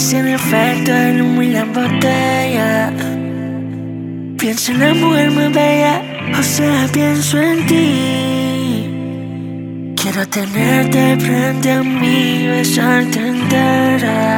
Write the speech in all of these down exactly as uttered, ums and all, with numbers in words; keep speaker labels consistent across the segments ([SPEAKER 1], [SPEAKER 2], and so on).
[SPEAKER 1] sin efecto el humo y la botella. Pienso en la mujer más bella, o sea, pienso en ti. Quiero tenerte frente a mí, besarte entera.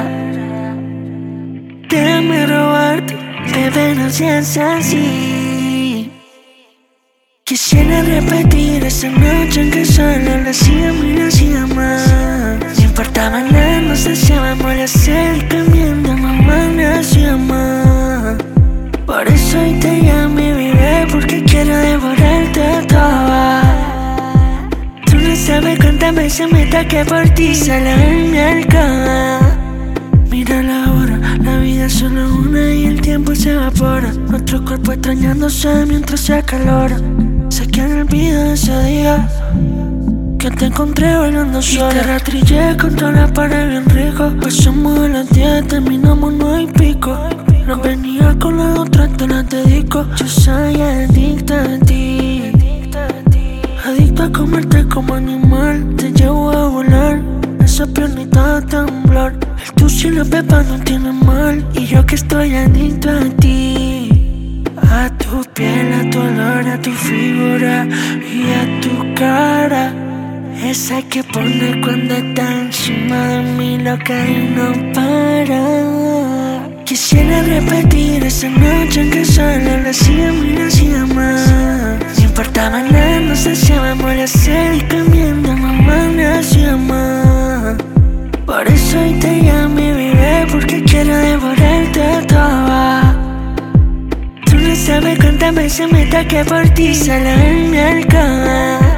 [SPEAKER 1] Déjame robarte, bebé, no seas así. Quisiera repetir esa noche en que solo lo hacíamos y lo hacíamos. No importaba nada, nos hacíamos la sed y cambiando mamá nacíamos. Por eso hoy te llamé, bebé, porque quiero devorarte toda. Tú no sabes cuántas veces me taqué por ti, solo en mi alcoba. Mira la hora, la vida es solo una y el tiempo se evapora. Nuestro cuerpo extrañándose mientras se acalora. Sé que no olvido ese día que te encontré bailando sola. Y te rastrillé contra la pared bien rico. Pasamos a las diez, terminamos nueve y pico. No venía con la otra, te la dedico. Yo soy adicta a ti, adicto a comerte como animal. Te llevo a volar, esa piernita a temblar. El tuyo y la pepa no tienen mal. Y yo que estoy adicto a ti, a tu piel, a tu olor, a tu figura y a tu cara. Esa que pone cuando está encima de mí, loca y no para. Quisiera repetir esa noche en que solo lo hacíamos y lo hacíamos. No importaba nada, nos hacíamos la sed y cambiando mamá nacíamos. Por eso hoy te llamé, bebé, porque quiero devorarte toda. Tú no sabes cuántas veces me taqué por ti, solo en mi alcoba.